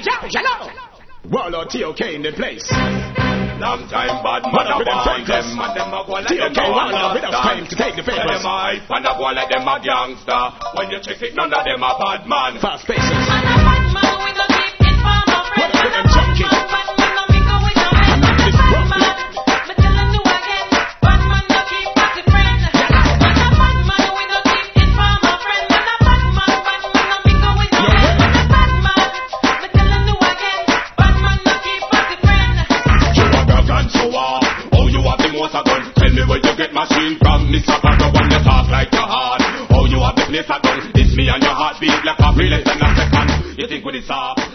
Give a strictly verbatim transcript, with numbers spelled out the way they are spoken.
Joe, hello. Warlord T O K in the place. Long time bad man a boy them and them a go like them a Warlord with us claim to take the favors. Them a hype and a go like them a gangster. When you check it, none of them a bad man. Fast faces. Man a bad man, we go keep it for my friend. What up with them junkies? Bad man, no me go with no men. Man a bad man, me tellin' you again. Bad man no keep party friend. Man a bad man, we go keep it for my friend. Man a bad man, bad man no me go with no men. Man a bad man, me tellin' you again. Bad man no keep party friend. You a girl can show off. Oh, you have the most a gun. Tell me where you get machine from. Mister Pato, when you talk like your heart. Oh, you have the place a gun. It's me and your heartbeat like a feeling and a second. You think with this off?